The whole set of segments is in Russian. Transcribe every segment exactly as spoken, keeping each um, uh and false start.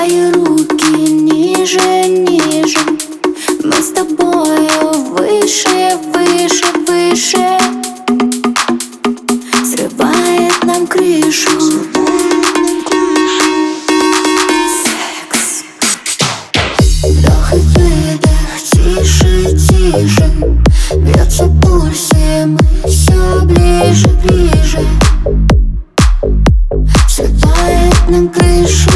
Твои руки ниже, ниже. Мы с тобою выше, выше, выше. Срывает нам крышу. Секс. Вдох и выдох, тише, тише. Бьется в пульсе, мы все ближе, ближе. Срывает нам крышу.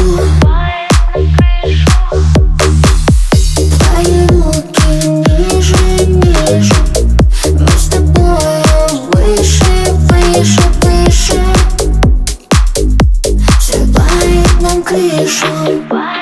Твои руки ниже, ниже. Мы с тобою выше, выше, выше. Срывает нам крышу.